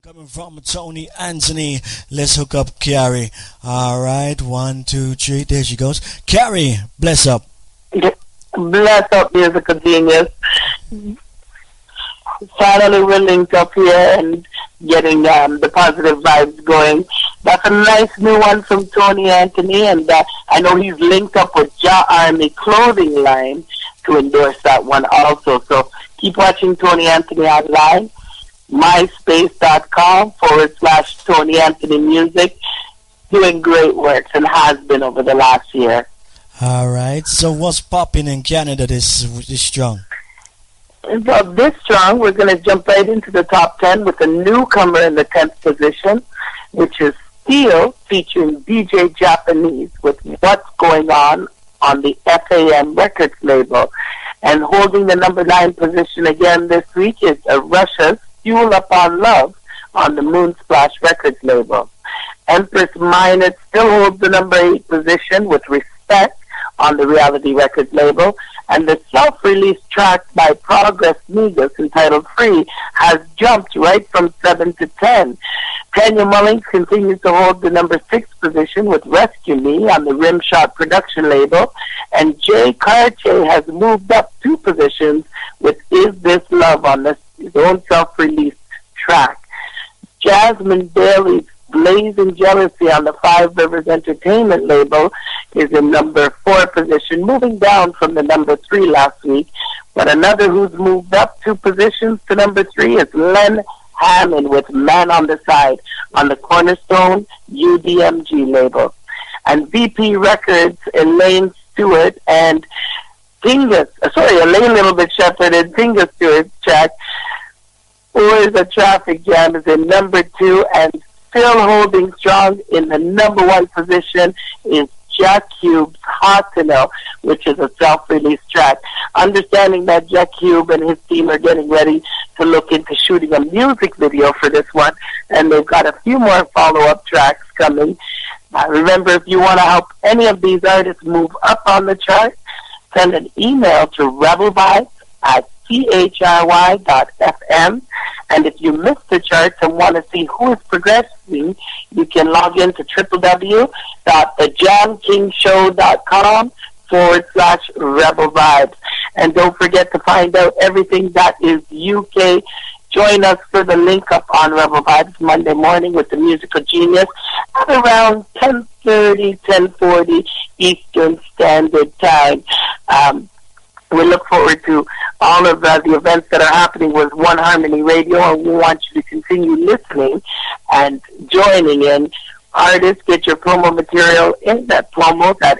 Coming from Tony Anthony. Let's hook up Carrie. All right, 1, 2, 3. There she goes. Carrie, bless up. Bless up, musical genius. Finally, we're linked up here and getting the positive vibes going. That's a nice new one from Tony Anthony, and I know he's linked up with Ja Army Clothing Line to endorse that one also. So keep watching Tony Anthony online. MySpace.com/Tony Anthony Music, doing great works and has been over the last year. All right. So what's popping in Canada this strong? So this strong, we're going to jump right into the top 10 with a newcomer in the 10th position, which is Steel featuring DJ Japanese with What's Going On the FAM Records label. And holding the number 9 position again this week is Russia's Fuel Up on Love on the Moonsplash Records label. Empress Minot still holds the number 8 position with Respect on the Reality Records label, and the self-released track by Progress Negus entitled Free has jumped right from 7 to 10. Tanya Mullings continues to hold the number 6 position with Rescue Me on the Rimshot production label, and Jay Cartier has moved up 2 positions with Is This Love on his own self-released track. Jasmine Bailey's Blazing Jealousy on the Five Rivers Entertainment label is in number 4 position, moving down from the number 3 last week. But another who's moved up 2 positions to number 3 is Len Hammond with Man on the Side on the Cornerstone UDMG label. And VP Records, Elaine Stewart and Elaine Little Bit Shepherd and Tinga Stewart's track, Or Is a Traffic Jam, is in number 2, and still holding strong in the number 1 position is Jack Hube's Hot to Know, which is a self-released track. Understanding that Jack Hube and his team are getting ready to look into shooting a music video for this one, and they've got a few more follow-up tracks coming. Remember, if you want to help any of these artists move up on the chart, send an email to rebelvibes@thry.fm. And if you missed the charts and want to see who is progressing, you can log in to www.thejamkingshow.com/Rebel Vibes. And don't forget to find out everything that is UK. Join us for the link up on Rebel Vibes Monday morning with the Musical Genius at around 10:40 Eastern Standard Time. We look forward to all of the events that are happening with One Harmony Radio, and we want you to continue listening and joining in. Artists, get your promo material in that promo at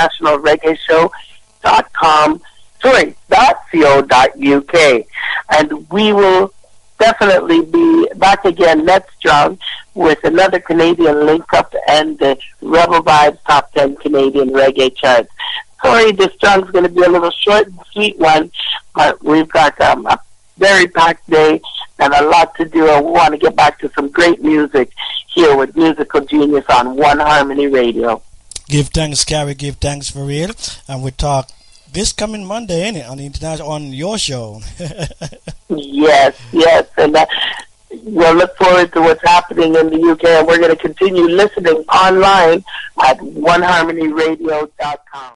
internationalreggaeshow.co.uk. And we will definitely be back again next strong with another Canadian link up and the Rebel Vibes Top 10 Canadian Reggae Charts. Sorry, this strong's going to be a little short and sweet one, but we've got a very packed day and a lot to do, and we want to get back to some great music here with Musical Genius on One Harmony Radio. Give thanks, Carrie. Give thanks for real. And we talk this coming Monday, ain't it, on the international, on your show. Yes. And we'll look forward to what's happening in the UK, and we're going to continue listening online at oneharmonyradio.com.